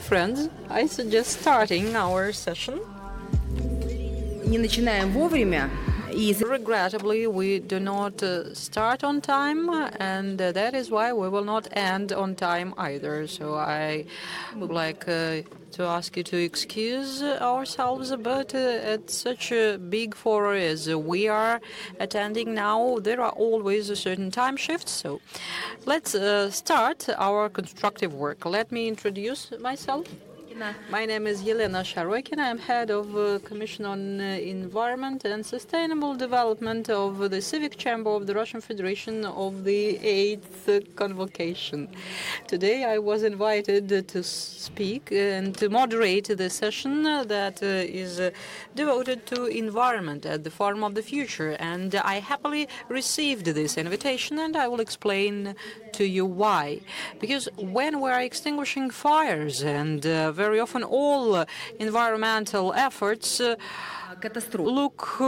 friends, I suggest starting our session. Не начинаем вовремя. Regrettably, we do not start on time, and that is why we will not end on time either. So I would like to ask you to excuse ourselves, but at such a big forum as we are attending now, there are always a certain time shifts. So let's start our constructive work. Let me introduce myself. My name is Yelena Sharokin. I am head of Commission on Environment and Sustainable Development of the Civic Chamber of the Russian Federation of the 8th Convocation. Today I was invited to speak and to moderate the session that is devoted to environment at the Forum of the Future. And I happily received this invitation, and I will explain to you why. Because when we are extinguishing fires, and very often all environmental efforts look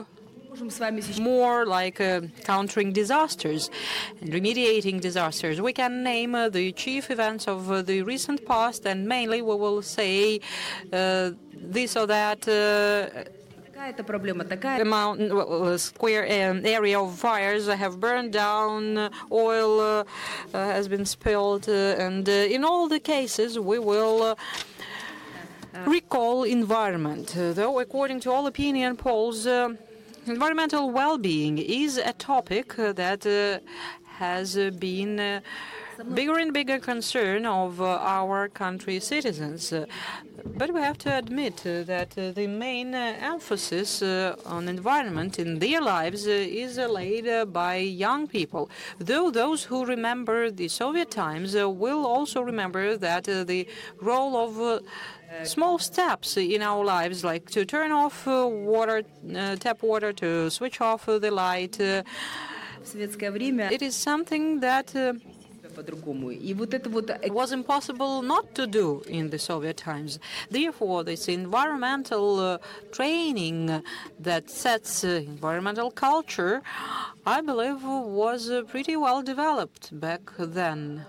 more like countering disasters and remediating disasters. We can name the chief events of the recent past, and mainly we will say this or that square area of fires have burned down, oil has been spilled, and in all the cases we will recall environment. Though according to all opinion polls, environmental well-being is a topic that has been bigger and bigger concern of our country's citizens. But we have to admit that the main emphasis on environment in their lives is laid by young people. Though those who remember the Soviet times will also remember that the role of small steps in our lives, like to turn off tap water, to switch off the light, it is something that it was impossible not to do in the Soviet times. Therefore, this environmental training that sets environmental culture, I believe, was pretty well developed back then.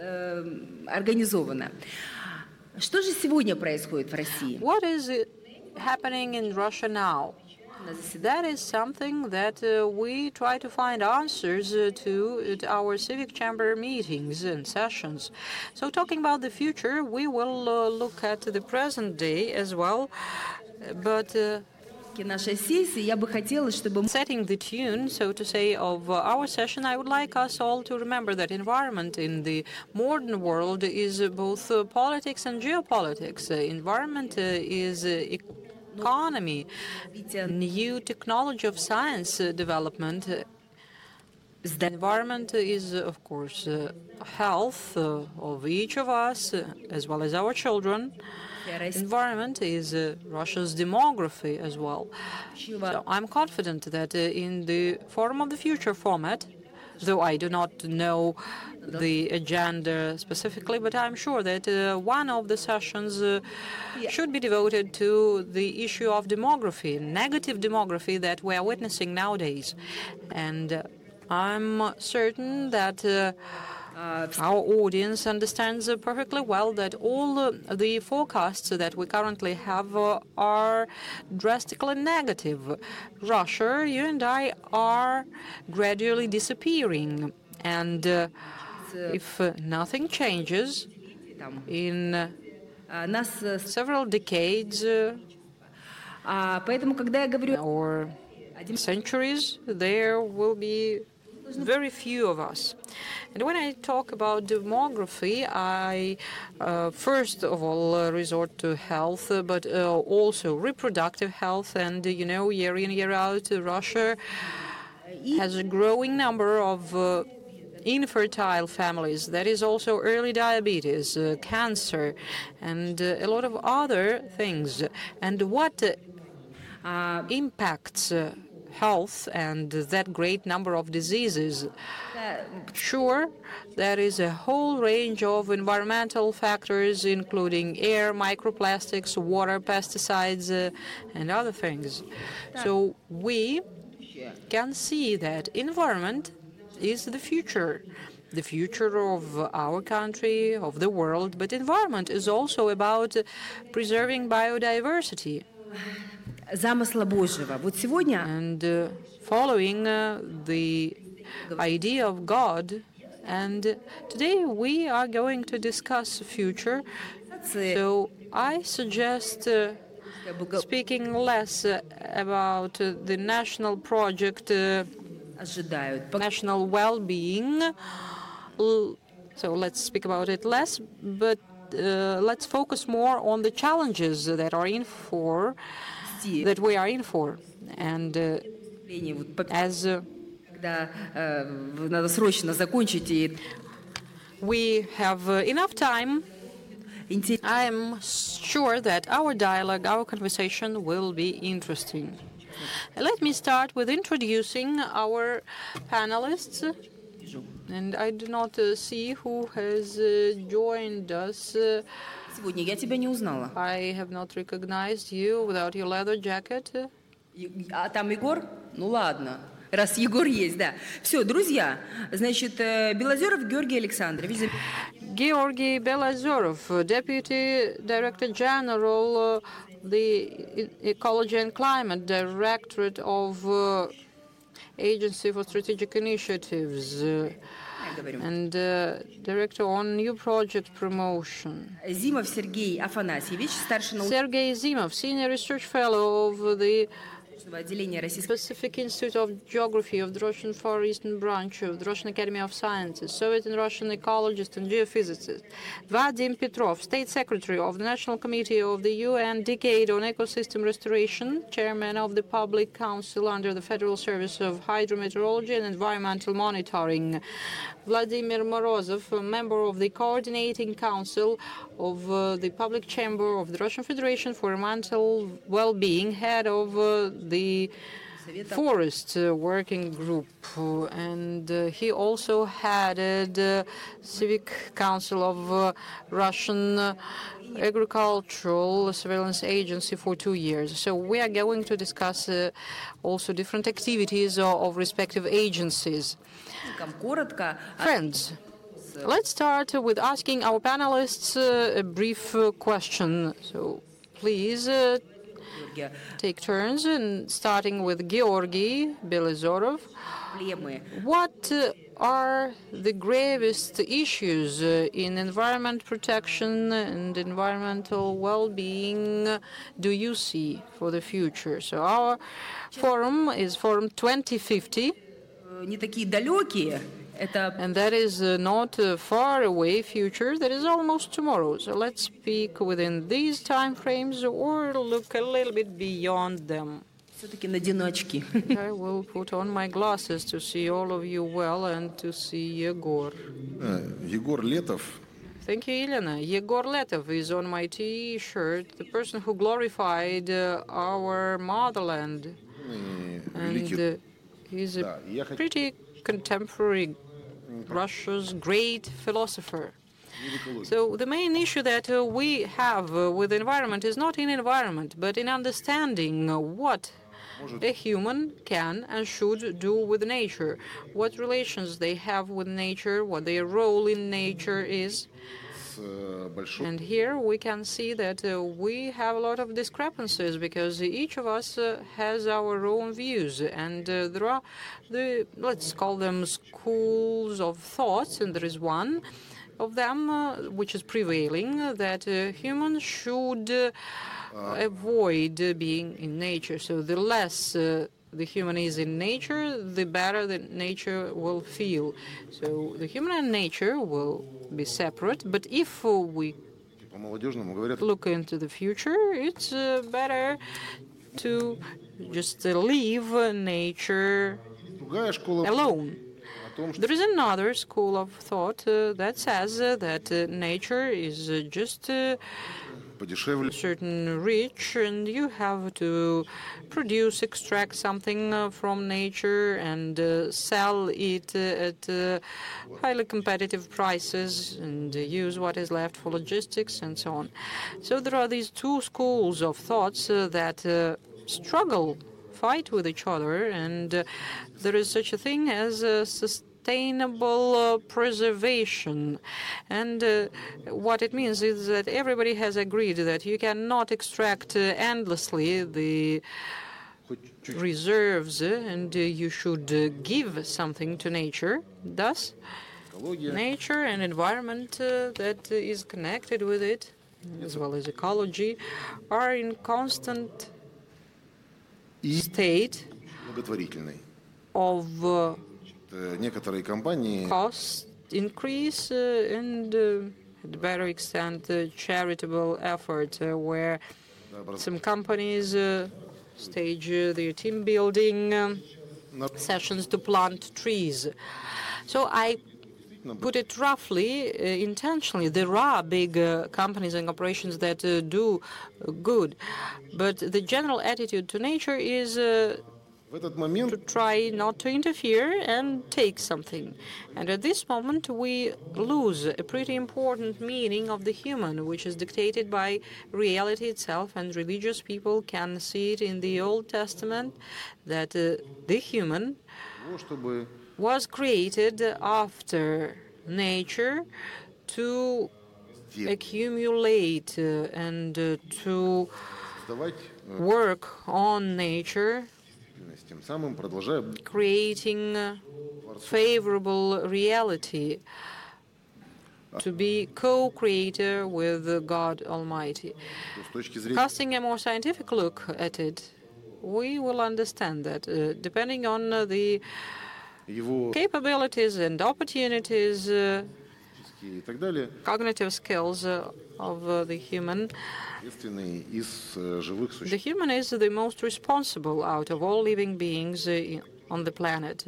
Что же сегодня происходит в России? What is happening in Russia now? That is something that we try to find answers to at our civic chamber meetings and sessions. So talking about the future, we will look at the present day as well, but setting the tune, so to say, of our session, I would like us all to remember that environment in the modern world is both politics and geopolitics. Environment is economy, new technology of science development. The environment is, of course, health of each of us, as well as our children. Environment is Russia's demography as well. So I'm confident that in the Forum of the Future format, though I do not know the agenda specifically, but I'm sure that one of the sessions should be devoted to the issue of demography, negative demography that we are witnessing nowadays. And I'm certain that our audience understands perfectly well that all the forecasts that we currently have are drastically negative. Russia, you and I, are gradually disappearing. And if nothing changes in several decades or centuries, there will be very few of us. And when I talk about demography, I first of all resort to health, but also reproductive health. And, you know, year in, year out, Russia has a growing number of infertile families. That is also early diabetes, cancer, and a lot of other things. And what impacts health and that great number of diseases? Sure, there is a whole range of environmental factors, including air, microplastics, water, pesticides, and other things. So we can see that environment is the future. the future of our country, of the world, but environment is also about preserving biodiversity Замысла Божьего. Вот сегодня and following the idea of God. And today we are going to discuss the future. So I suggest speaking less about the national project, ожидают. national well-being. So let's speak about it less, but let's focus more on the challenges that we are in for. And as Когда надо срочно закончить и we have enough time, I'm sure that our dialogue, our conversation will be interesting. Let me start with introducing our panelists. And I do not see who has joined us. Сегодня я тебя не узнала. I have not recognized you without your leather jacket. А там Егор? Ну ладно. Раз Егор есть, да. Все, друзья, значит, Белозеров Георгий Александрович. Georgy Belazorov, Deputy Director General of the Ecology and Climate Directorate of Agency for Strategic Initiatives and Director on New Project Promotion. Зимов Сергей Афанасьевич, старший научный Sergei Zimov, Senior Research Fellow of the отделения Российского Pacific Institute of Geography of the Russian Far Eastern Branch of the Russian Academy of Sciences, Soviet and Russian ecologist and geophysicist. Vadim Petrov, State Secretary of the National Committee of the UN Decade on Ecosystem Restoration, Chairman of the Public Council under the Federal Service of Hydrometeorology and Environmental Monitoring. Vladimir Morozov, a member of the Coordinating Council of the Public Chamber of the Russian Federation for Environmental Well-being, head of the Forest Working Group, and he also headed the Civic Council of Russian Agricultural Surveillance Agency for 2 years. So we are going to discuss also different activities of respective agencies. Friends, let's start with asking our panelists a brief question. So please take turns, and starting with Georgy Belazorov. What are the gravest issues in environment protection and environmental well-being do you see for the future? So our forum is Forum 2050. Не такие далекие. And that is not a far away future, that is almost tomorrow. So let's speak within these time frames or look a little bit beyond them. Все-таки надену очки. I will put on my glasses to see all of you well and to see Yegor. Егор Летов. Thank you, Elena. Yegor Letov is on my T-shirt, the person who glorified our motherland. And he's a pretty contemporary Russia's great philosopher. So the main issue that we have with the environment is not in environment, but in understanding what a human can and should do with nature, what relations they have with nature, what their role in nature is. And here we can see that we have a lot of discrepancies because each of us has our own views, and there are let's call them schools of thoughts, and there is one of them which is prevailing, that humans should avoid being in nature. So the less the human is in nature, the better the nature will feel. So the human and nature will be separate, but if we look into the future, it's better to just leave nature alone. There is another school of thought that says that nature is just certain rich, and you have to produce, extract something from nature and sell it at highly competitive prices and use what is left for logistics and so on. So there are these two schools of thoughts that fight with each other, and there is such a thing as sustainable preservation. And what it means is that everybody has agreed that you cannot extract endlessly the reserves, and you should give something to nature. Thus, nature and environment that is connected with it, as well as ecology, are in constant state благотворительной. of Некоторые компании cost increase and, at a better extent, charitable effort, where some companies stage their team building sessions to plant trees. So I put it roughly, intentionally. There are big companies and operations that do good, but the general attitude to nature is в этот момент to try not to interfere and take something. And at this moment, we lose a pretty important meaning of the human, which is dictated by reality itself, and religious people can see it in the Old Testament, that the human чтобы was created after nature to accumulate and to создавать, work on nature, тем самым продолжая creating favorable reality, to be co-creator with God Almighty. с точки зрения Casting a more scientific look at it, we will understand that depending on the его capabilities and opportunities, и так далее, cognitive skills of the human, ответственный из живых the существ. human is the most responsible out of all living beings on the planet.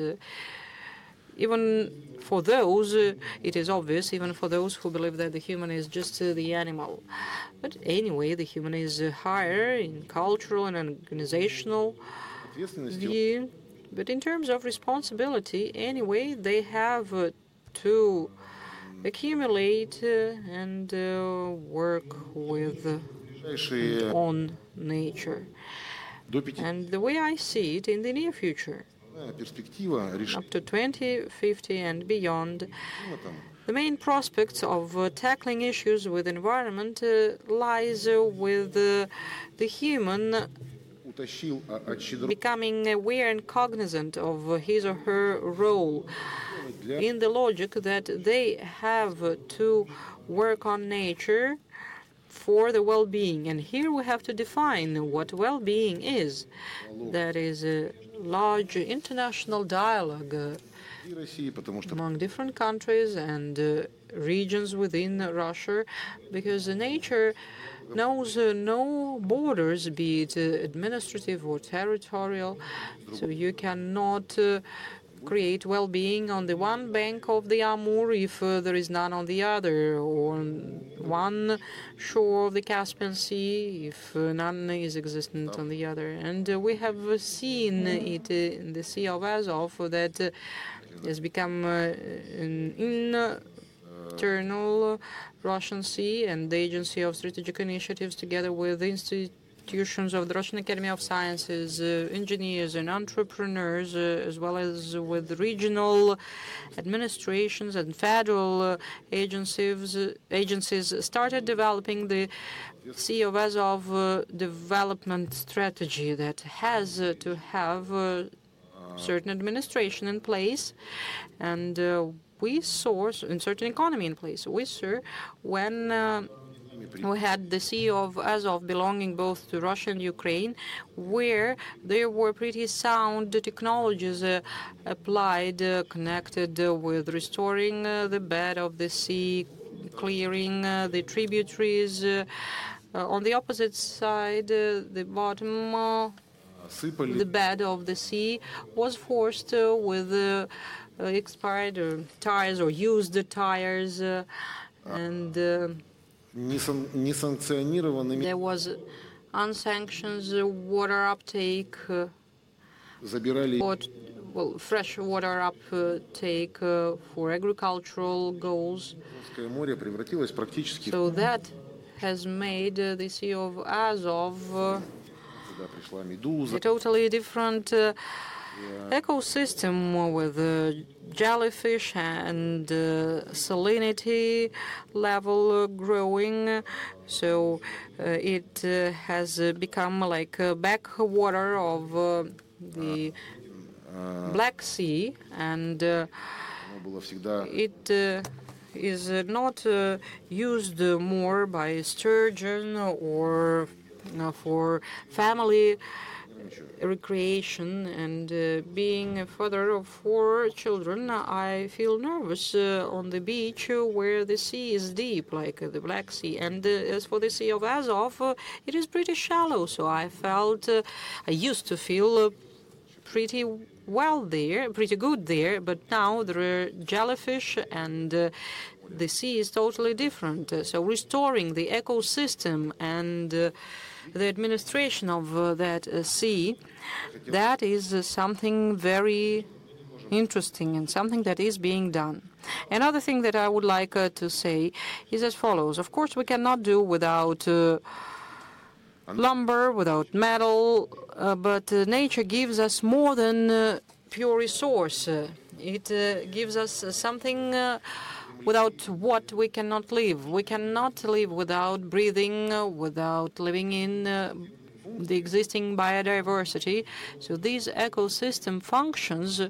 Even for those, it is obvious, even for those who believe that the human is just the animal. But anyway, the human is higher in cultural and organizational Ответственностью view. But in terms of responsibility, anyway, they have to accumulate and work with ближайшие on nature. до 5 And the way I see it, in the near future, перспектива решения up to 2050 and beyond, климатом the main prospects of tackling issues with environment lies with the human утащил от щедро becoming aware and cognizant of his or her role, in the logic that they have to work on nature for the well-being. And here we have to define what well-being is. That is a large international dialogue и России, потому что among different countries and regions within Russia, because nature knows no borders, be it administrative or territorial. So you cannot create well-being on the one bank of the Amur if there is none on the other, or on one shore of the Caspian Sea if none is existent on the other. And we have seen it in the Sea of Azov that has become an internal Russian Sea, and the Agency of Strategic Initiatives, together with the institutions of the Russian Academy of Sciences, engineers and entrepreneurs, as well as with regional administrations and federal agencies, started developing the Sea of Azov development strategy that has to have certain administration in place, and we saw in certain economy in place. We saw when we had the Sea of Azov belonging both to Russia and Ukraine, where there were pretty sound technologies applied, connected with restoring the bed of the sea, clearing the tributaries. On the opposite side, the bottom, сыпали the bed of the sea was forced with expired tires or used tires, and несанкционированными there was unsanctioned water uptake, забирали fresh water uptake for agricultural goals. Азовское море превратилось практически So that has made the Sea of Azov туда пришла медуза, a totally different ecosystem with jellyfish and salinity level growing. So it has become like a backwater of the Black Sea, and Оно было всегда it is not used more by sturgeon or for family recreation. And being a father of 4 children, I feel nervous on the beach where the sea is deep, like the Black Sea. And as for the Sea of Azov, it is pretty shallow. So I used to feel pretty well there, pretty good there, but now there are jellyfish and the sea is totally different. So restoring the ecosystem and the administration of that sea, that is something very interesting and something that is being done. Another thing that I would like to say is as follows. Of course, we cannot do without lumber, without metal, but nature gives us more than pure resource. It gives us something without what we cannot live. We cannot live without breathing, without living in the existing biodiversity. So these ecosystem functions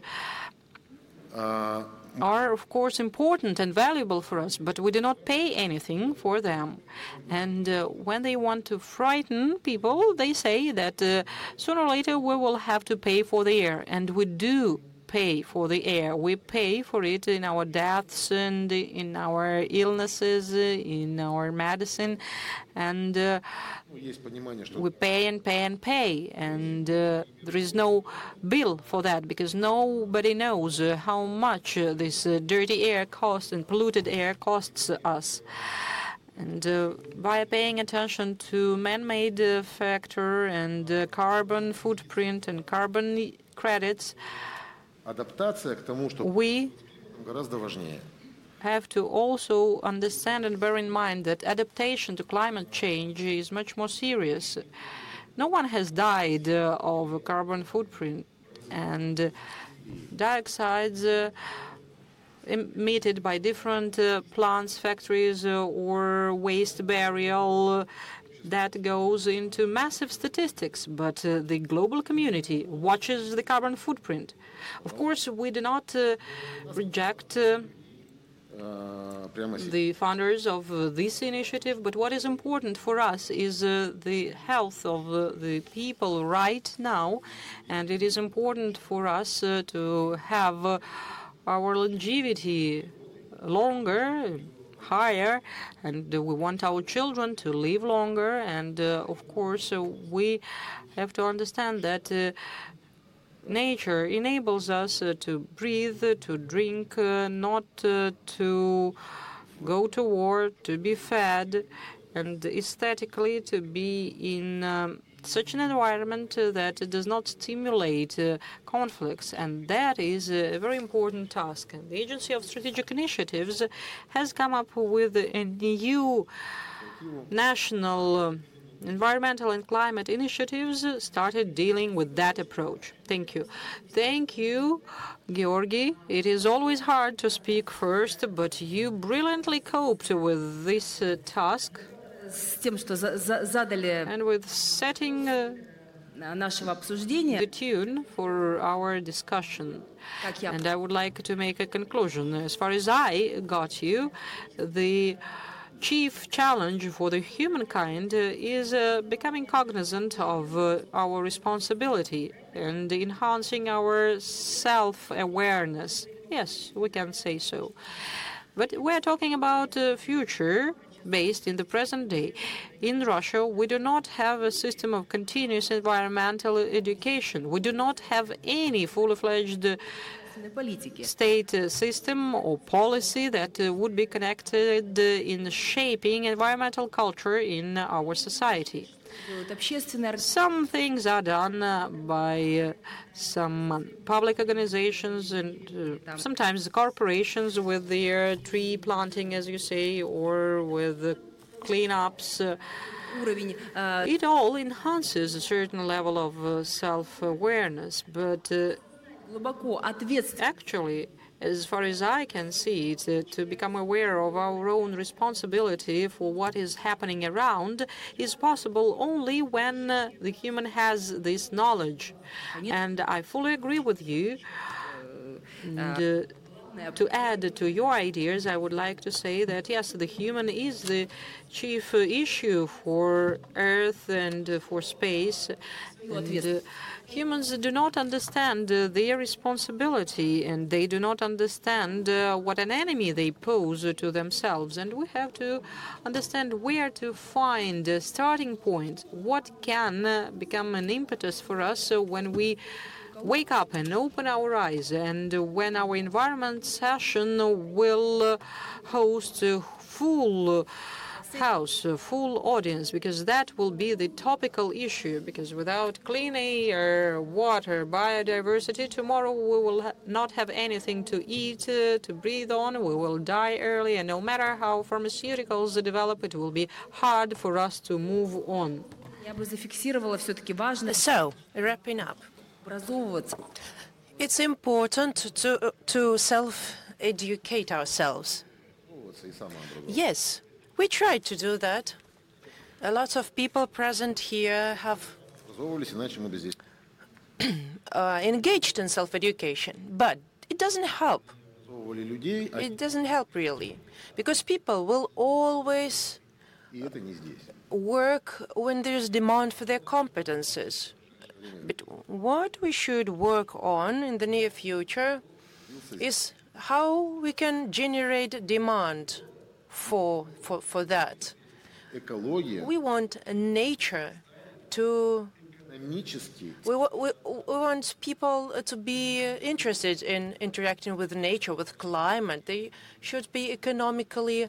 are, of course, important and valuable for us, but we do not pay anything for them. And when they want to frighten people, they say that sooner or later we will have to pay for the air. And we do pay for the air. We pay for it in our deaths and in our illnesses, in our medicine. And we pay and pay and pay. And there is no bill for that because nobody knows how much this dirty air costs and polluted air costs us. And by paying attention to man-made factor and carbon footprint and carbon credits, адаптация к тому, что we гораздо важнее. have to also understand and bear in mind that adaptation to climate change is much more serious. No one has died of a carbon footprint, and dioxides emitted by different plants, factories, or waste burial that goes into massive statistics, but the global community watches the carbon footprint. Of course, we do not reject the founders of this initiative, but what is important for us is the health of the people right now, and it is important for us to have our longevity longer, higher, and we want our children to live longer. And of course, we have to understand that nature enables us to breathe, to drink, not to go to war, to be fed, and aesthetically to be in such an environment that does not stimulate conflicts. And that is a very important task. And the Agency of Strategic Initiatives has come up with a new national environmental and climate initiatives started dealing with that approach. Thank you. Thank you, Georgi. It is always hard to speak first, but you brilliantly coped with this task. С тем, что задали And with setting нашего обсуждения, the tune for our discussion. как я And I would like to make a conclusion. As far as I got you, the chief challenge for the humankind is becoming cognizant of our responsibility and enhancing our self-awareness. Yes, we can say so. But we're talking about the future based in the present day. In Russia, we do not have a system of continuous environmental education. We do not have any fully-fledged политики. state system or policy that would be connected in shaping environmental culture in our society. Some things are done by some public organizations and sometimes corporations with their tree planting, as you say, or with cleanups. It all enhances a certain level of self-awareness, but глубоко ответственно. Actually, as far as I can see, to become aware of our own responsibility for what is happening around is possible only when the human has this knowledge. And I fully agree with you. And, to add to your ideas, I would like to say that, yes, the human is the chief issue for Earth and for space. And, humans do not understand their responsibility, and they do not understand what an enemy they pose to themselves. And we have to understand where to find a starting point, what can become an impetus for us when we wake up and open our eyes, and when our environment session will host a full house, a full audience, because that will be the topical issue. Because without clean air, water, biodiversity, tomorrow we will not have anything to eat, to breathe on. We will die early, and no matter how pharmaceuticals develop, it will be hard for us to move on. Я бы зафиксировала все-таки важно So, wrapping up. образовываться. It's important to self-educate ourselves. Yes, we try to do that. A lot of people present here have Иначе мы бы здесь engaged in self-education, but it doesn't help. людей, It doesn't help really, because people will always и это не здесь. work when there's demand for their competences. But what we should work on in the near future is how we can generate demand for that. Экология We want nature to. экономически We want people to be interested in interacting with nature, with climate. They should be economically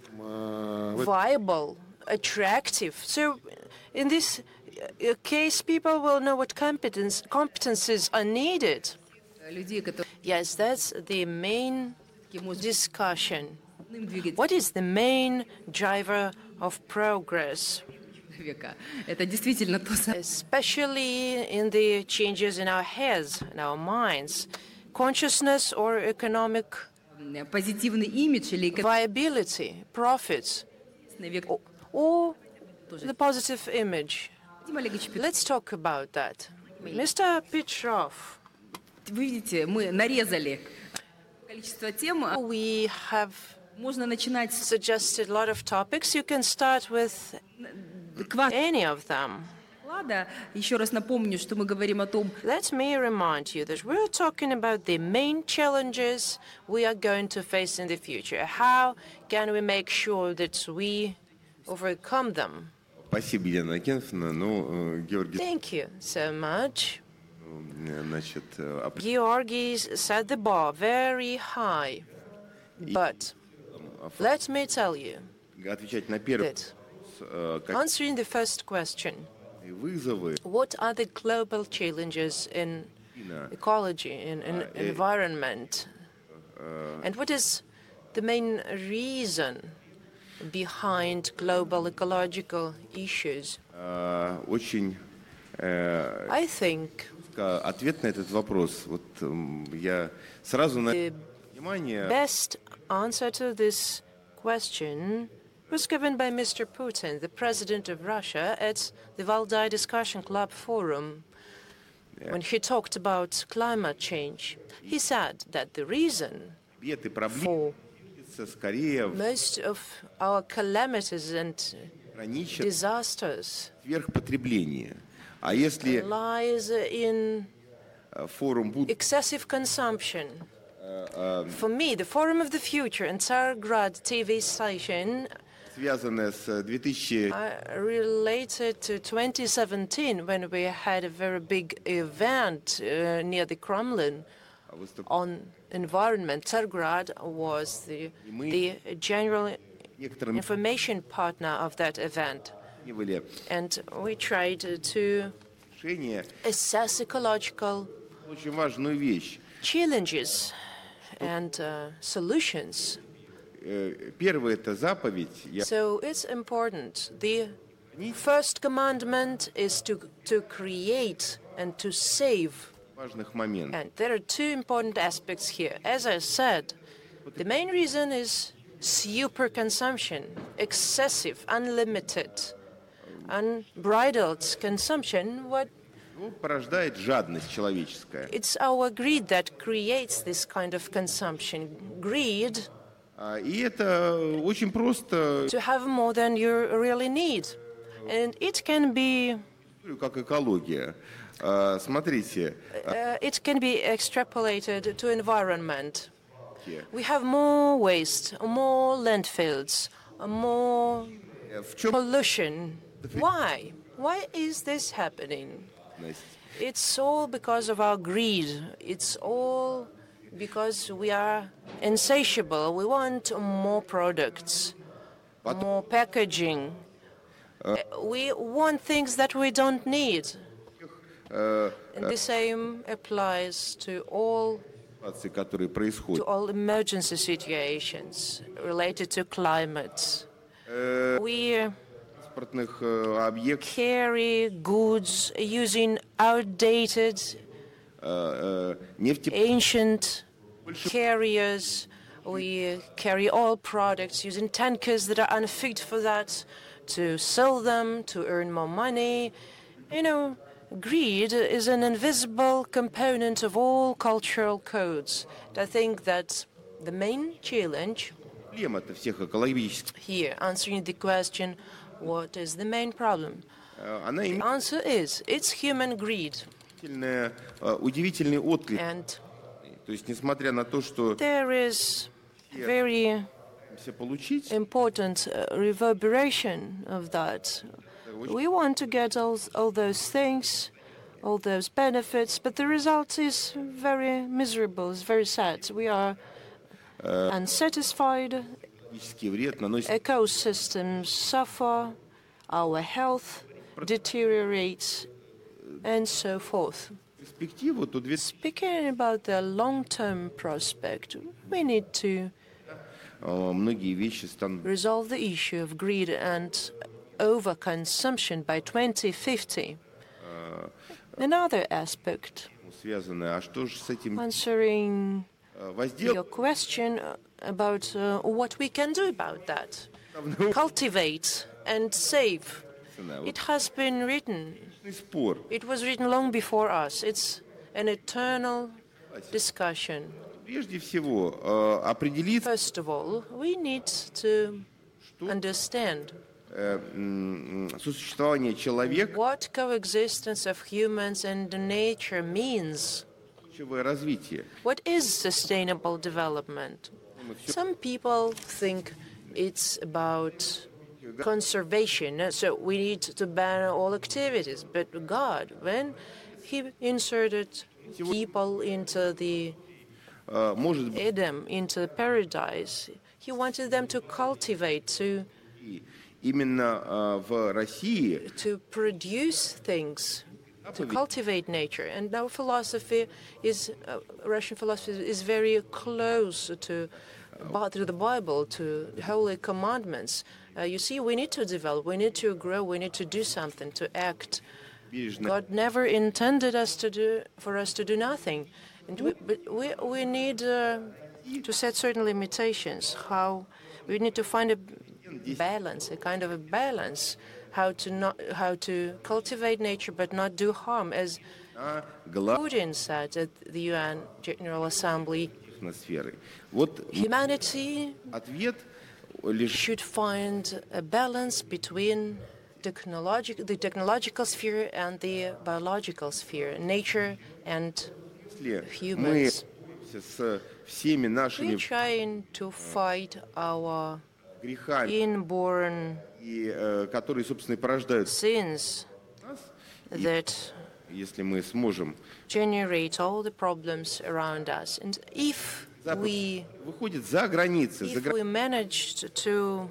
viable, attractive. So, in this case, people will know what competences are needed. Людей, которые Yes, that's the main discussion. двигать What is the main driver of progress, человека. Это действительно то самое. especially in the changes in our heads, in our minds, consciousness or economic Позитивный имидж или viability, profits, вектор. or the positive image? Вадим Олегович, Let's talk about that. Mr. Petrov, вы видите, мы нарезали количество тем. we have Можно начинать с suggested a lot of topics. You can start with any of them. доклада. Еще раз напомню, что мы говорим о том, Let me remind you that we're talking about the main challenges we are going to face in the future. How can we make sure that we overcome them? Спасибо, Елена Акинфовна. Ну, Георгий, Thank you so much. значит, Georgi set the bar very high. But let me tell you отвечать на первый that вопрос, answering the first question, какие вызовы what are the global challenges in ecology, in environment? And what is the main reason behind global ecological issues? очень I think ответ на этот вопрос. Вот я сразу на the внимание best answer to this question was given by Mr. Putin, the president of Russia, at the Valdai Discussion Club Forum. When he talked about climate change, he said that the reason бед и проблем for скорее most of our calamities and граничат disasters сверхпотребление. А если lies in форум будет excessive consumption. For me, the Forum of the Future and Tsargrad TV station связанное с 2000 related to 2017, when we had a very big event near the Kremlin on environment. Tsargrad was the general некоторым information partner of that event. были And we tried to решения assess ecological очень важную вещь. challenges and solutions. Первое это заповедь. So it's important. The first commandment is to create and to save важных моментов. And there are two important aspects here. As I said, the main reason is super consumption, excessive, unlimited, unbridled consumption. What Ну, порождает жадность человеческая. it's our greed that creates this kind of consumption. Greed И это очень просто, to have more than you really need. And it can be как экология. Смотрите, it can be extrapolated to environment. We have more waste, more landfills, more в чем pollution. Why? Why is this happening? It's all because of our greed. It's all because we are insatiable. We want more products, more packaging. We want things that we don't need. And the same applies to all ситуации, которые происходят? emergency situations related to climate. We Транспортных объектов, carry goods using outdated, ancient carriers. We carry all products using tankers that are unfit for that, to sell them, to earn more money. You know, greed is an invisible component of all cultural codes. And I think that the main challenge проблема-то всех экологических, here, answering the question, what is the main problem? она The имеет answer is, it's human greed. удивительный отклик. And То есть, несмотря на то, что there is very все получить, important reverberation of that. We want to get all those things, all those benefits, but the result is very miserable, it's very sad. We are unsatisfied, физический вред наносит ecosystems suffer, our health deteriorates, and so forth. перспективу, то Speaking about the long-term prospect, we need to многие вещи станут resolve the issue of greed and overconsumption by 2050. Another aspect, связаны. А что же с этим answering воздел? your question about what we can do about that. Cultivate and save. It has been written. Спор. It was written long before us. It's an eternal discussion. Прежде всего, определиться, First of all, we need to understand сосуществование человека, what coexistence of humans and nature means. устойчивое развитие. What is sustainable development? Some people think it's about conservation, so we need to ban all activities. But God, when He inserted people into the Может быть, Eden, into paradise, He wanted them to cultivate, именно в России to produce things, to cultivate nature. And our philosophy is, Russian philosophy is very close to the Bible, to holy commandments. You see, we need to develop, we need to grow, we need to do something, to act. God never intended for us to do nothing. And we need to set certain limitations. How we need to find a balance, a kind of a balance, how to cultivate nature but not do harm, as Putin said at the UN General Assembly. сферы. Вот Humanity ответ лишь should find a balance between the technological sphere and the biological sphere, nature and если мы humans. с всеми нашими We're trying to fight our грехами, inborn и, которые, собственно, и порождают sins нас, that если мы сможем, generate all the problems around us. And if we выходит за границы, managed to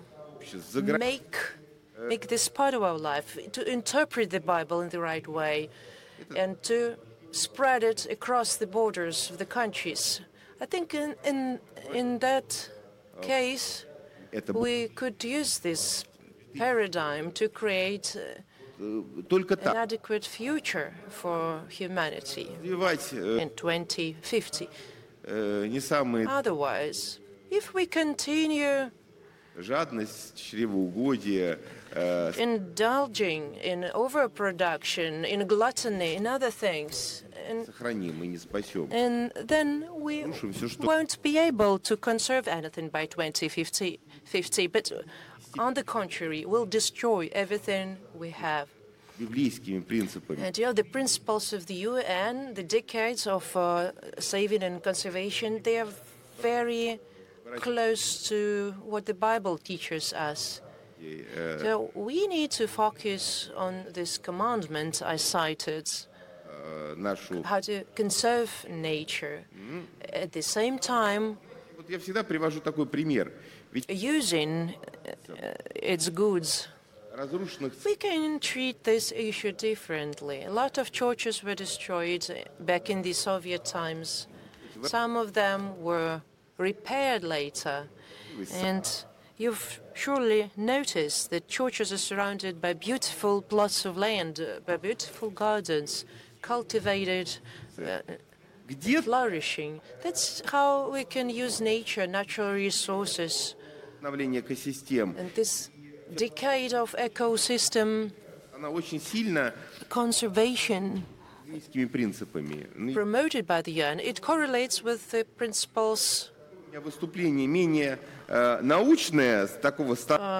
make this part of our life, to interpret the Bible in the right way, and to spread it across the borders of the countries, I think in that case, we could use this paradigm to create только an так adequate future for humanity развивать in 2050. не самые Otherwise, if we continue жадность, чревоугодие, indulging in overproduction, in gluttony, in other things, сохраним и не спасем. and then we Слушаем всё, что- won't be able to conserve anything by 2050, but on the contrary, we'll destroy everything we have. Библейскими принципами. And the principles of the UN, the decades of saving and conservation, they are very close to what the Bible teaches us. So we need to focus on this commandment I cited, Нашу... how to conserve nature. At the same time, Вот я всегда привожу такой пример. Ведь using its goods. разрушенных We can treat this issue differently. A lot of churches were destroyed back in the Soviet times. Some of them were repaired later. And you've surely noticed that churches are surrounded by beautiful plots of land, by beautiful gardens, cultivated, где-то flourishing. That's how we can use nature, natural resources. обновление экосистем, And this decade of ecosystem она очень сильно conservation библейскими принципами. Ну, и promoted by the UN, it correlates with the principles у меня выступление менее научное, с такого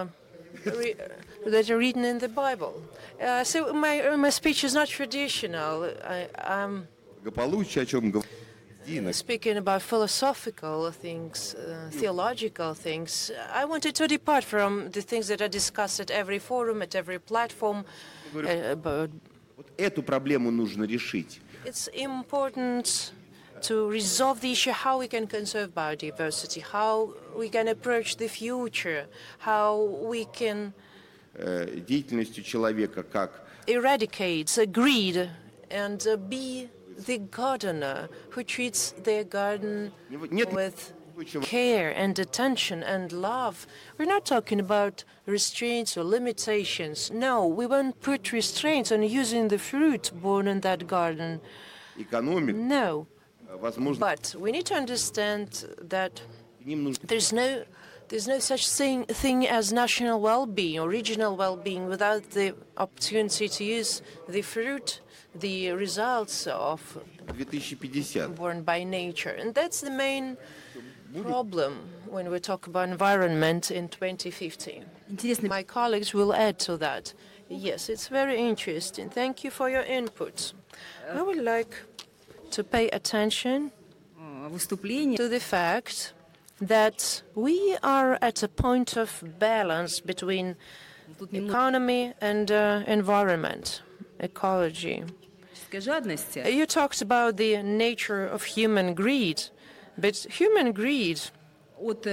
that are written in the Bible. So my speech is not traditional. I'm благополучия, о чем говорит speaking about philosophical things, theological things. I wanted to depart from the things that are discussed at every forum, at every platform. But Вот эту проблему нужно решить. it's important to resolve the issue how we can conserve biodiversity, how we can approach the future, how we can Деятельностью человека как eradicate greed and be the gardener who treats their garden with care and attention and love. We're not talking about restraints or limitations. No, we won't put restraints on using the fruit born in that garden. экономик, No. возможно, But we need to understand that к ним нужно there's no such thing as national well-being or regional well-being without the opportunity to use the fruit, the results of 2050. born by nature. And that's the main problem when we talk about environment in 2050. Интересно. My colleagues will add to that. Yes, it's very interesting. Thank you for your input. I would like to pay attention Выступление. to the fact that we are at a point of balance between economy and environment, ecology. Жадности. You talked about the nature of human greed, but human greed От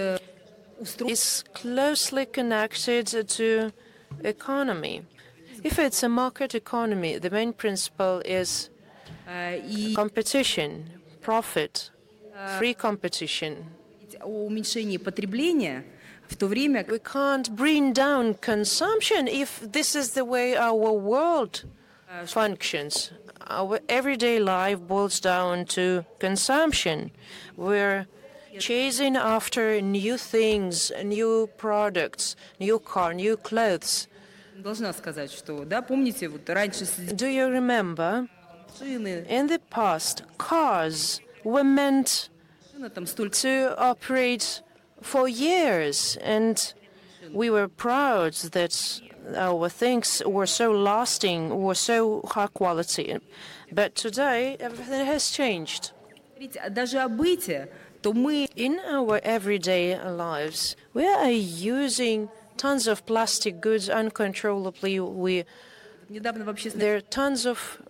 is closely connected to economy. If it's a market economy, the main principle is и competition, profit, free competition. о уменьшении потребления, в то время We can't bring down consumption if this is the way our world functions. Our everyday life boils down to consumption. We're chasing after new things, new products, new car, new clothes. должна сказать, что, да, помните, вот раньше Do you remember? шины, In the past, cars were meant там столько to operate for years, and we were proud that our things were so lasting, were so high quality. But today, everything has changed. даже о быте, то мы In our everyday lives, we are using tons of plastic goods uncontrollably. недавно в общественном There are tons of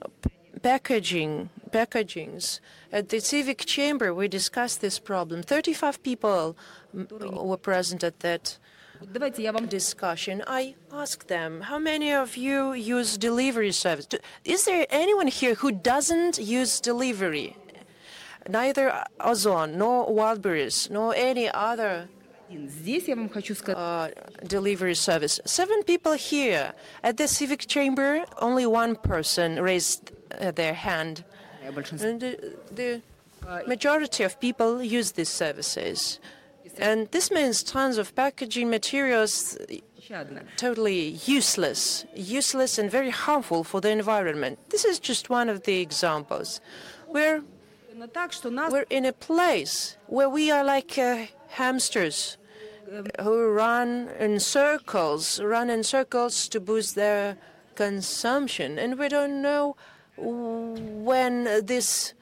packagings. At the civic chamber, we discussed this problem. 35 people were present at that давайте я вам discussion. I asked them, how many of you use delivery service? Is there anyone here who doesn't use delivery? Neither Ozon, nor Wildberries, nor any other Здесь я вам хочу сказать, delivery service. 7 people here. At the civic chamber, only 1 person raised their hand. большинство And the majority of people use these services. And this means tons of packaging materials нещадно. totally useless and very harmful for the environment. This is just one of the examples. We're Так, что нас in a place where we are like hamsters who run in circles to boost their consumption. And we don't know when this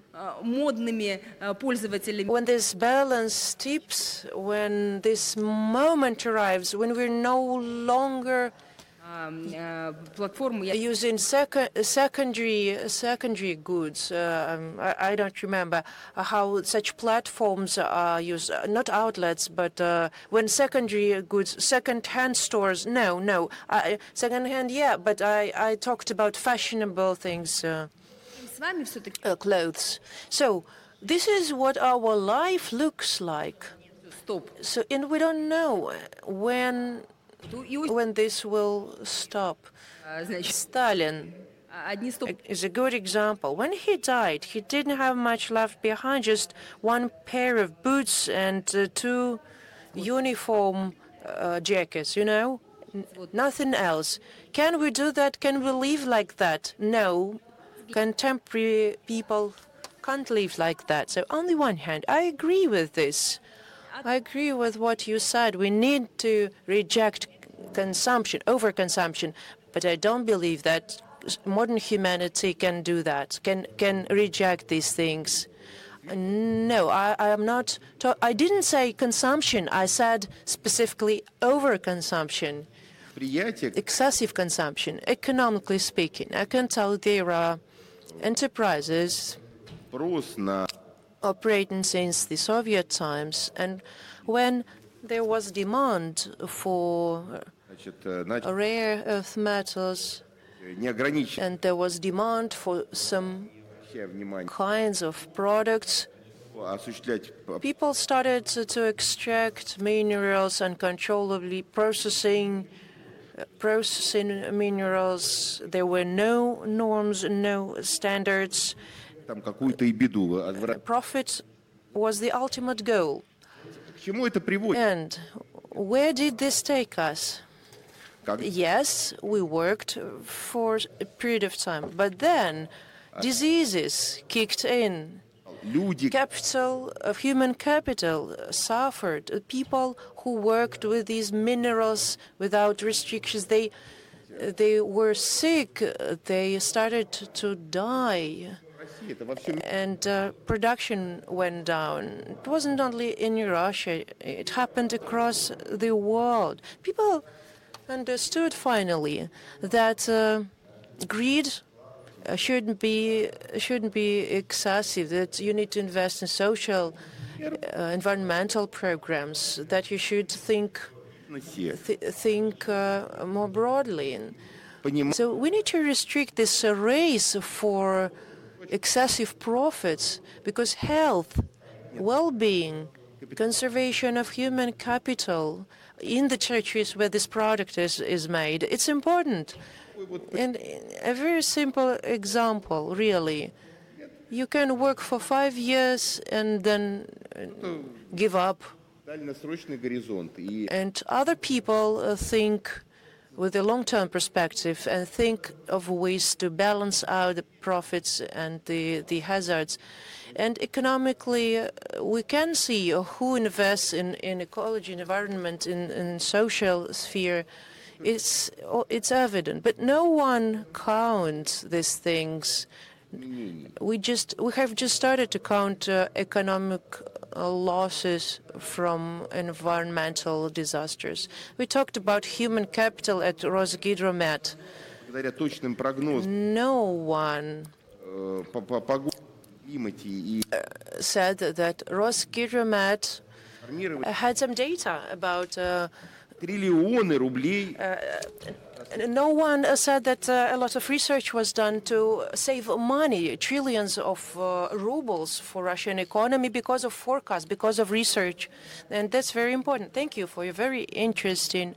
balance tips, when this moment arrives, when we're no longer платформу. using secondary goods. I don't remember how such platforms are used, not outlets, but when secondary goods, second-hand stores, no. Second-hand, yeah, but I talked about fashionable things, clothes. So this is what our life looks like. So, and we don't know when this will stop. Stalin is a good example. When he died, he didn't have much left behind, just 1 pair of boots and 2 uniform jackets, nothing else. Can we do that? Can we live like that? No. Contemporary people can't live like that. So on the one hand, I agree with this. I agree with what you said. We need to reject consumption, overconsumption, but I don't believe that modern humanity can do that, can reject these things. No, I am not. I didn't say consumption. I said specifically overconsumption, excessive consumption. Economically speaking, I can tell there are enterprises operating since the Soviet times, and when there was demand for rare earth metals, and there was demand for some kinds of products, people started to extract minerals uncontrollably, processing minerals. There were no norms, no standards. Profit was the ultimate goal. And where did this take us? Yes, we worked for a period of time, but then diseases kicked in. Human capital suffered. People who worked with these minerals without restrictions, they were sick. They started to die. And production went down. It wasn't only in Russia. It happened across the world. People understood finally that greed shouldn't be excessive, that you need to invest in social, environmental programs, that you should think more broadly. So we need to restrict this race for excessive profits, because health, well-being, conservation of human capital in the territories where this product is made, it's important. And a very simple example, really. You can work for 5 years and then give up. And other people think with a long-term perspective and think of ways to balance out the profits and the hazards. And economically, we can see who invests in ecology, environment, in social sphere. It's evident, but no one counts these things. We have just started to count economic losses from environmental disasters. We talked about human capital at Rosgidromet. No one said that Rosgidromet had some data about No one said that a lot of research was done to save money, trillions of rubles for Russian economy because of forecasts, because of research. And that's very important. Thank you for your very interesting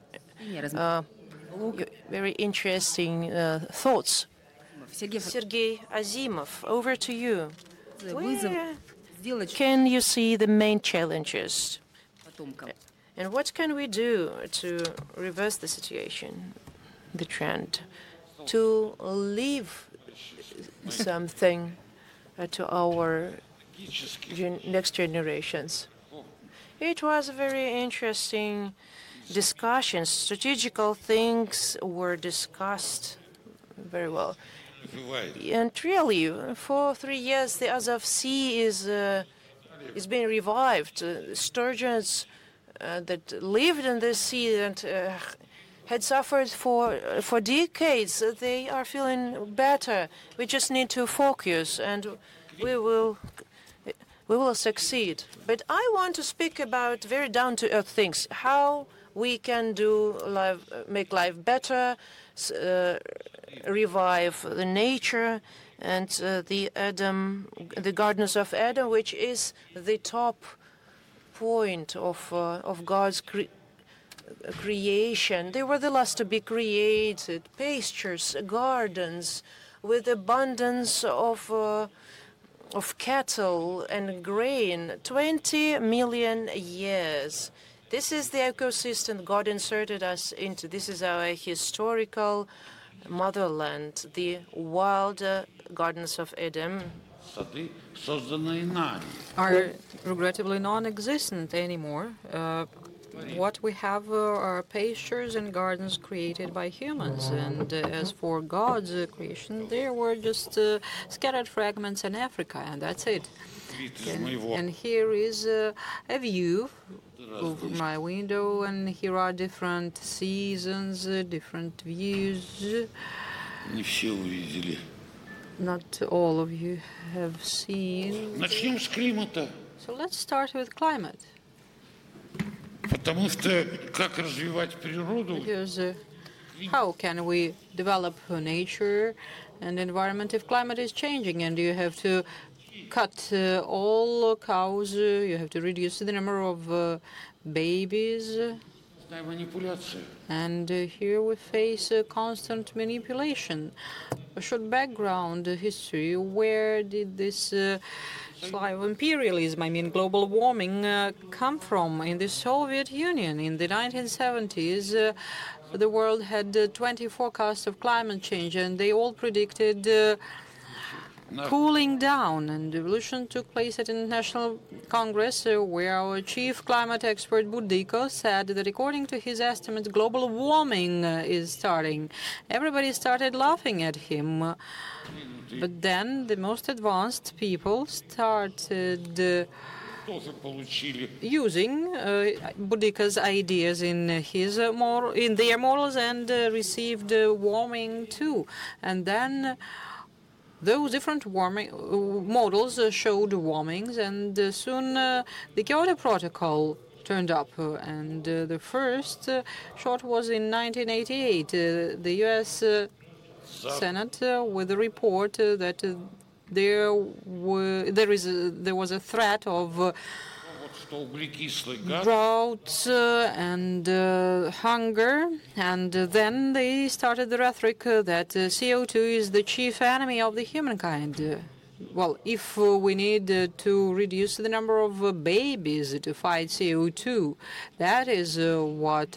thoughts. Sergei Azimov, over to you. Where can you see the main challenges? And what can we do to reverse the situation, the trend, to leave something to our next generations? It was a very interesting discussion. Strategical things were discussed very well. And really, for 3 years, the Azov Sea is being revived. Sturgeons that lived in the sea and had suffered for decades, they are feeling better. We just need to focus, and we will succeed. But I want to speak about very down-to-earth things. How we can make life better, revive the nature, and the Gardens of Eden, which is the top point of God's creation. They were the last to be created. Pastures, gardens, with abundance of cattle and grain. 20 million years. This is the ecosystem God inserted us into. This is our historical motherland, the wild Gardens of Eden. Are regrettably non-existent anymore. What we have are pastures and gardens created by humans. And as for God's creation, there were just scattered fragments in Africa, and that's it. And here is a view over my window, and here are different seasons, different views. Not all of you have seen. So let's start with climate. Because how can we develop nature and environment if climate is changing, and you have to cut all cows, you have to reduce the number of babies, and here we face constant manipulation. A short background history: where did this imperialism, I mean global warming, come from? In the Soviet Union in the 1970s, the world had 20 forecasts of climate change, and they all predicted cooling down. And evolution took place at International Congress, where our chief climate expert Budiko said that according to his estimates, global warming is starting. Everybody started laughing at him. But then the most advanced people started using Budiko's ideas in their models, and received warming too. And then those different models showed warmings, and soon the Kyoto Protocol turned up. And the first shot was in 1988. The U.S. Senate with a report that there was a threat of droughts and hunger, and then they started the rhetoric that CO2 is the chief enemy of the humankind. Well, if we need to reduce the number of babies to fight CO2, that is what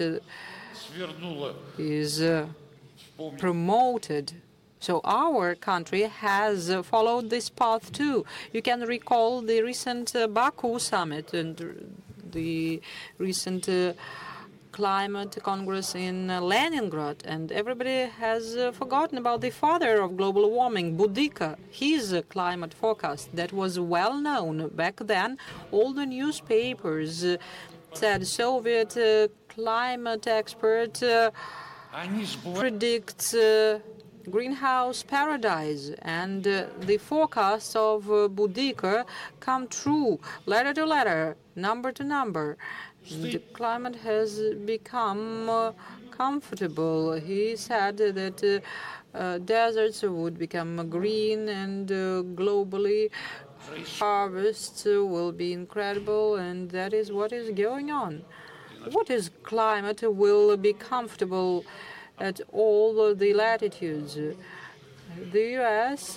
is promoted. So our country has followed this path too. You can recall the recent Baku summit and the recent climate congress in Leningrad, and everybody has forgotten about the father of global warming, Budiko, his climate forecast that was well known back then. All the newspapers said Soviet climate expert predicts greenhouse paradise, and the forecasts of Budiko come true, letter to letter, number to number. The climate has become comfortable. He said that deserts would become green and globally harvests will be incredible, and that is what is going on. What is climate will be comfortable at all the latitudes. The U.S.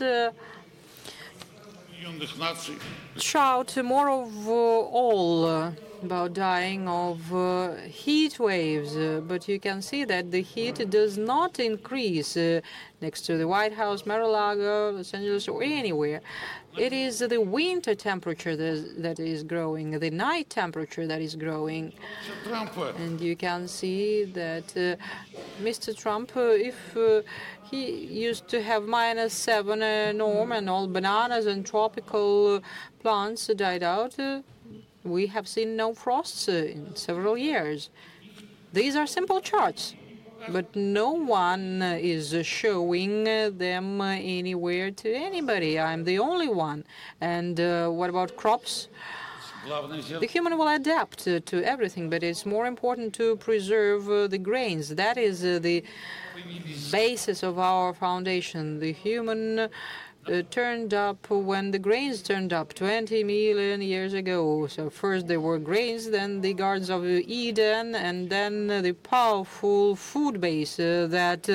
shout more of all about dying of heat waves, but you can see that the heat does not increase next to the White House, Mar-a-Lago, Los Angeles, or anywhere. It is the winter temperature that is growing, the night temperature that is growing. And you can see that Mr. Trump, if he used to have -7 norm and all bananas and tropical plants died out, we have seen no frosts in several years. These are simple charts, but no one is showing them anywhere to anybody. I'm the only one. And what about crops? The human will adapt to everything, but it's more important to preserve the grains. That is the basis of our foundation. The human turned up when the grains turned up 20 million years ago. So first there were grains, then the Gardens of Eden, and then the powerful food base that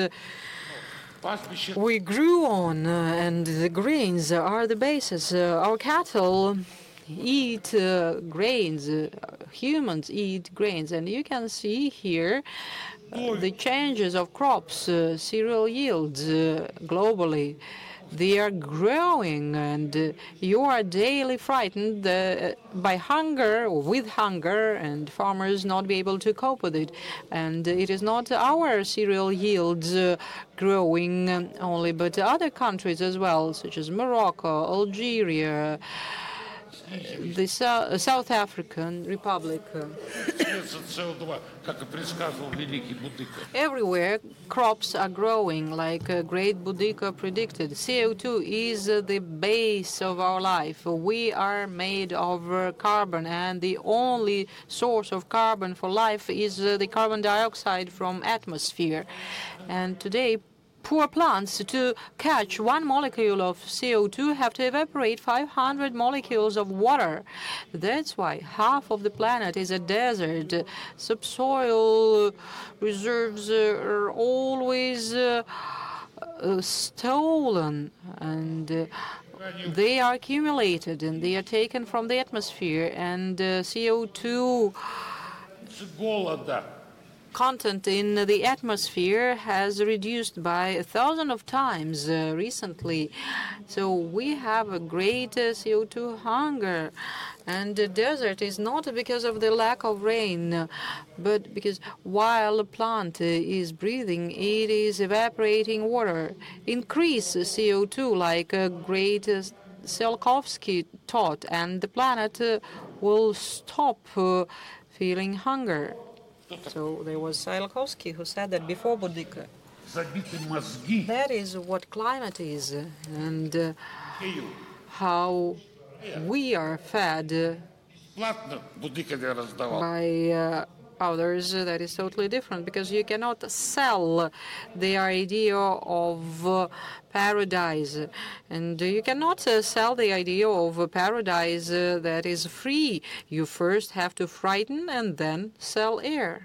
we grew on, and the grains are the basis. Our cattle eat grains, humans eat grains, and you can see here the changes of crops, cereal yields globally. They are growing, and you are daily frightened by hunger, or with hunger, and farmers not be able to cope with it. And it is not our cereal yields growing only, but other countries as well, such as Morocco, Algeria, the South African Republic. Everywhere crops are growing, like great Boudica predicted. CO2 is the base of our life. We are made of carbon, and the only source of carbon for life is the carbon dioxide from atmosphere. And today, poor plants, to catch 1 molecule of CO2, have to evaporate 500 molecules of water. That's why half of the planet is a desert. Subsoil reserves are always stolen, and they are accumulated, and they are taken from the atmosphere, and CO2 content in the atmosphere has reduced by 1,000 times recently. So we have a great CO2 hunger. And the desert is not because of the lack of rain, but because while a plant is breathing, it is evaporating water. Increase CO2 like a great Tsiolkovsky taught, and the planet will stop feeling hunger. So there was Tsiolkovsky who said that before Boudica. That is what climate is, and how we are fed by others. That is totally different, because you cannot sell the idea of paradise, and you cannot sell the idea of a paradise that is free. You first have to frighten and then sell air.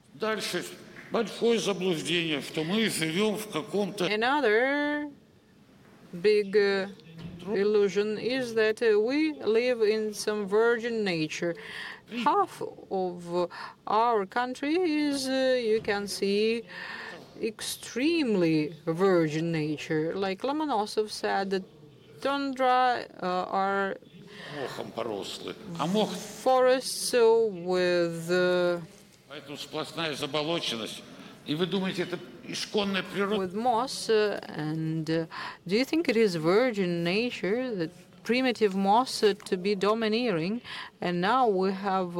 Another big illusion is that we live in some virgin nature. Half of our country is, you can see, extremely virgin nature. Like Lomonosov said, the tundra are forests with moss. And do you think it is virgin nature, that primitive moss, to be domineering? And now we have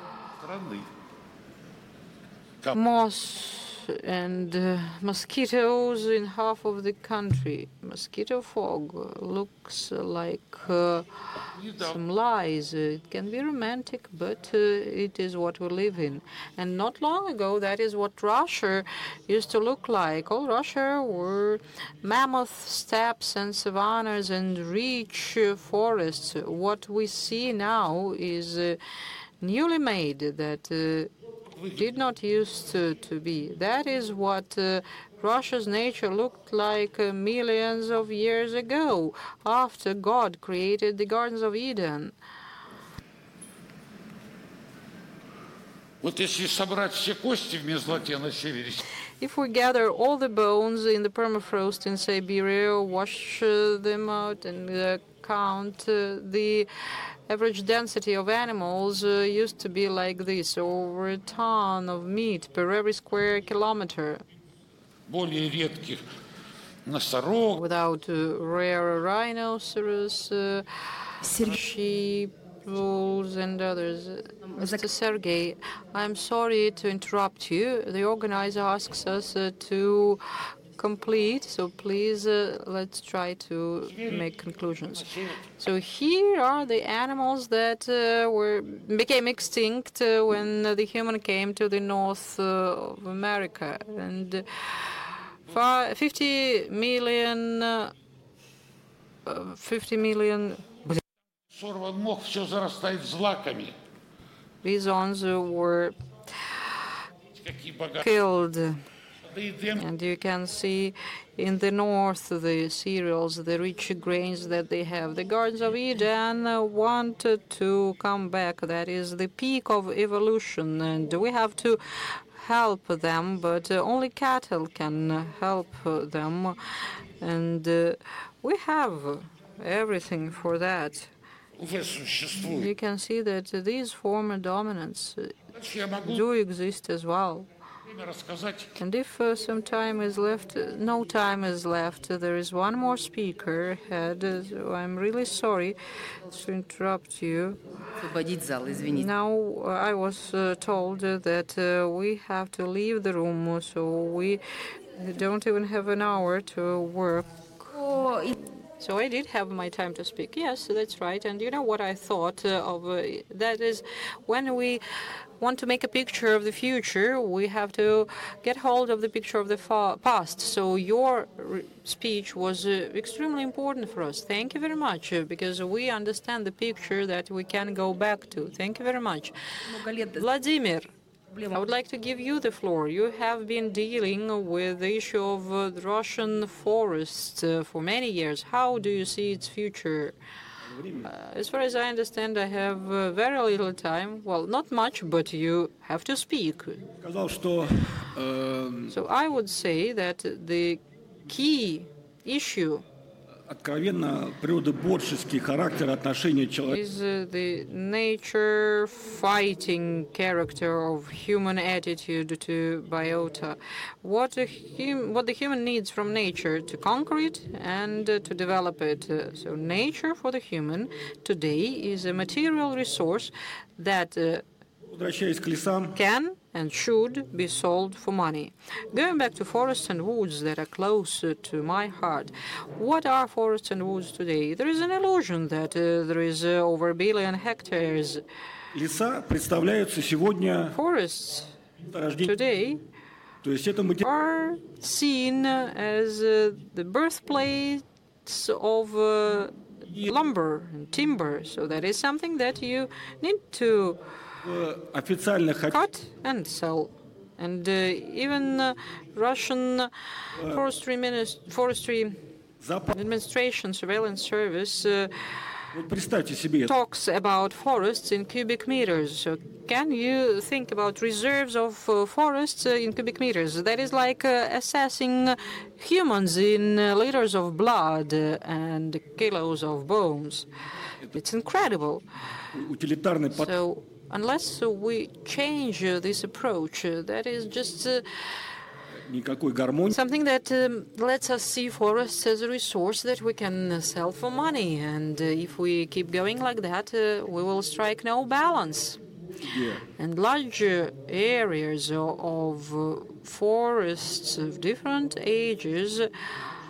moss and mosquitoes in half of the country. Mosquito fog looks like some lies. It can be romantic, but it is what we live in. And not long ago, that is what Russia used to look like. All Russia were mammoth steppes and savannas and rich forests. What we see now is newly made that did not used to be. That is what Russia's nature looked like millions of years ago, after God created the Gardens of Eden. Вот если собрать все кости в мерзлоте на севере, If we gather all the bones in the permafrost in Siberia, wash them out and count the average density of animals used to be like this, over a ton of meat per every square kilometer. более редких носорог, Without rare rhinoceros, sheep, bulls, and others. Mr. Sergey, I'm sorry to interrupt you. The organizer asks us to complete, so please let's try to make conclusions. So here are the animals that became extinct when the human came to the north of America, and 50 million. сорван мох, все зарастает злаками. Bisons were Какие богатые. killed. Эдем, And you can see in the north the cereals, the rich grains that they have. The Gardens of Eden wanted to come back. That is the peak of evolution, and we have to help them, but only cattle can help them. And we have everything for that. уже существует. You can see that these former dominants Дальше я могу do exist as well. время рассказать. And if some time is left, no time is left, there is one more speaker ahead. So I'm really sorry to interrupt you. Освободить зал, извините. Now, I was told that we have to leave the room, so we don't even have an hour to work. So I did have my time to speak. Yes, that's right. And you know what I thought of? That is, when we want to make a picture of the future, we have to get hold of the picture of the past. So your speech was extremely important for us. Thank you very much, because we understand the picture that we can go back to. Thank you very much. Vladimir, I would like to give you the floor. You have been dealing with the issue of the Russian forests for many years. How do you see its future? As far as I understand, I have very little time. Well, not much, but you have to speak. So I would say that the key issue откровенно природоборческий характер отношения человека. is the nature fighting character of human attitude to biota. What the human needs from nature to conquer it and to develop it. So nature for the human today is a material resource that Возвращаясь к лесам, can and should be sold for money. Going back to forests and woods that are close to my heart, what are forests and woods today? There is an illusion that there is over 1 billion hectares. леса представляются сегодня Forests рождением. today То есть это материал, are seen as the birthplace of lumber and timber. So that is something that you need to официальных cut and sell. And even Russian forestry запасов. administration surveillance service Вот представьте себе это. talks about forests in cubic meters. So can you think about reserves of forests in cubic meters? That is like assessing humans in liters of blood and kilos of bones. It's incredible. Утилитарный подход. So unless we change this approach, that is just Никакой гармонии. something that lets us see forests as a resource that we can sell for money. And if we keep going like that, we will strike no balance. And large areas of forests of different ages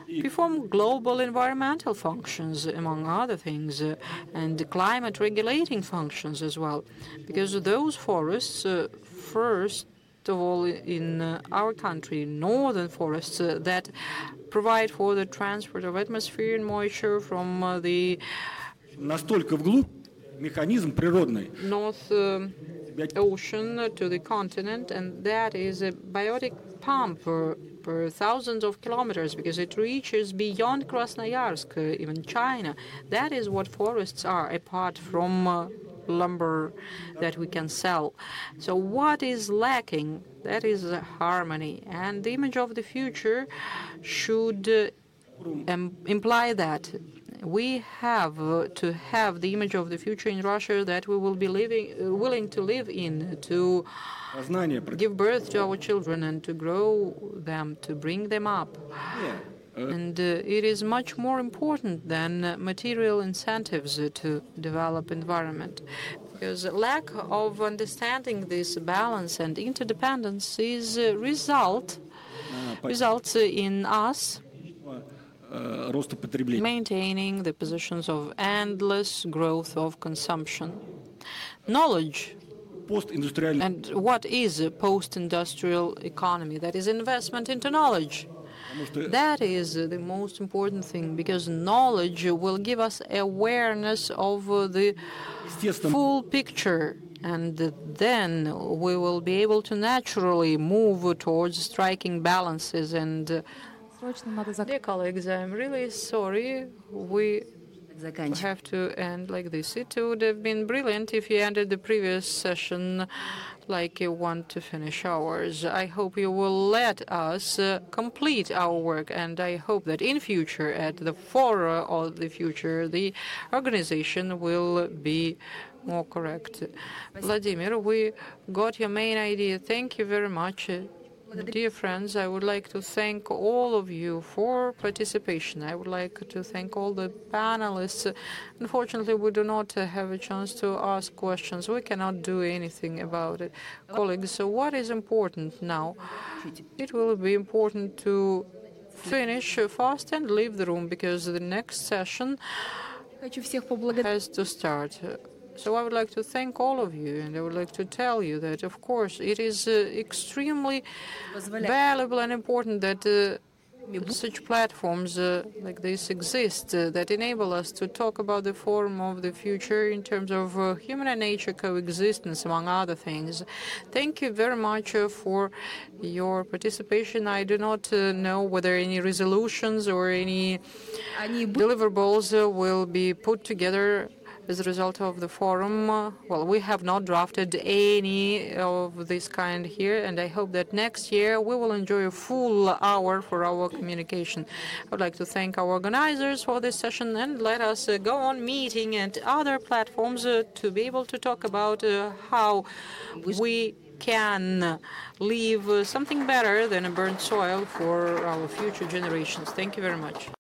perform global environmental functions, among other things, and climate regulating functions as well. Because those forests, first of all, in our country, northern forests that provide for the transport of atmosphere and moisture from the Настолько вглубь механизм природный. North Ocean to the continent, and that is a biotic pump per thousands of kilometers because it reaches beyond Krasnoyarsk, even China. That is what forests are, apart from lumber that we can sell. So what is lacking? That is harmony, and the image of the future should imply that we have to have the image of the future in Russia that we will be willing to live in, to give birth to our children and to grow them, to bring them up. And it is much more important than material incentives to develop environment. Because lack of understanding this balance and interdependence is results in us maintaining the positions of endless growth of consumption. Knowledge. And what is a post-industrial economy? That is investment into knowledge. That is the most important thing, because knowledge will give us awareness of the full picture, and then we will be able to naturally move towards striking balances. And dear colleagues, I'm really sorry we have to end like this. It would have been brilliant if you ended the previous session like you want to finish ours. I hope you will let us complete our work, and I hope that in future, at the fora of the future, the organization will be more correct. Vladimir, we got your main idea. Thank you very much. Dear friends, I would like to thank all of you for participation. I would like to thank all the panelists. Unfortunately, we do not have a chance to ask questions. We cannot do anything about it. Colleagues, so what is important now? It will be important to finish fast and leave the room, because the next session has to start. So I would like to thank all of you, and I would like to tell you that, of course, it is extremely valuable and important that such platforms like this exist that enable us to talk about the forum of the future in terms of human and nature coexistence, among other things. Thank you very much for your participation. I do not know whether any resolutions or any deliverables will be put together as a result of the forum. Well, we have not drafted any of this kind here, and I hope that next year we will enjoy a full hour for our communication. I would like to thank our organizers for this session, and let us go on meeting at other platforms to be able to talk about how we can leave something better than a burnt soil for our future generations. Thank you very much.